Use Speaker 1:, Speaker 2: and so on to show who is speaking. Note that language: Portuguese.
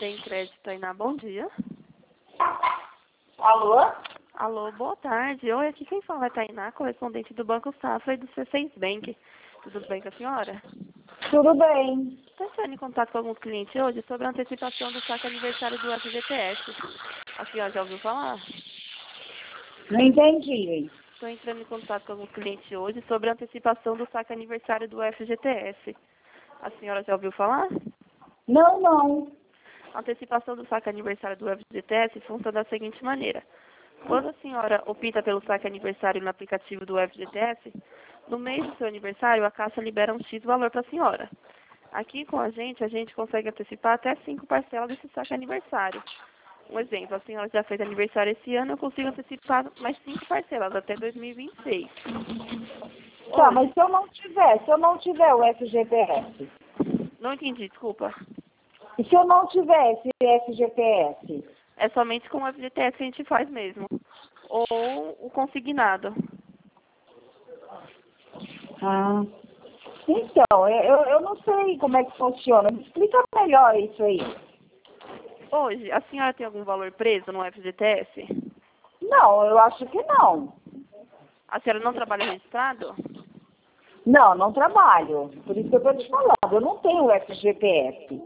Speaker 1: Tem crédito, Tainá. Bom dia.
Speaker 2: Alô?
Speaker 1: Alô, boa tarde. Oi, aqui quem fala é Tainá, correspondente do Banco Safra e do C6 Bank. Tudo bem com a senhora?
Speaker 2: Tudo bem.
Speaker 1: Estou entrando em contato com alguns clientes hoje sobre a antecipação do saque aniversário do FGTS. A senhora já ouviu falar?
Speaker 2: Não entendi.
Speaker 1: Estou entrando em contato com alguns clientes hoje sobre a antecipação do saque aniversário do FGTS. A senhora já ouviu falar?
Speaker 2: Não.
Speaker 1: A antecipação do saque aniversário do FGTS funciona da seguinte maneira. Quando a senhora opta pelo saque aniversário no aplicativo do FGTS, no mês do seu aniversário, a Caixa libera um X valor para a senhora. Aqui com a gente consegue antecipar até 5 parcelas desse saque aniversário. Um exemplo, a senhora já fez aniversário esse ano, eu consigo antecipar mais 5 parcelas até 2026.
Speaker 2: Tá,
Speaker 1: Hoje,
Speaker 2: mas se eu não tiver o FGTS?
Speaker 1: não entendi, desculpa.
Speaker 2: E se eu não tiver esse FGTS?
Speaker 1: É somente com o FGTS que a gente faz mesmo. Ou o consignado.
Speaker 2: Ah. Então, eu não sei como é que funciona. Me explica melhor isso aí.
Speaker 1: Hoje, a senhora tem algum valor preso no FGTS?
Speaker 2: Não, eu acho que não.
Speaker 1: A senhora não trabalha registrado?
Speaker 2: Não trabalho. Por isso que eu estou te falando. Eu não tenho o FGTS.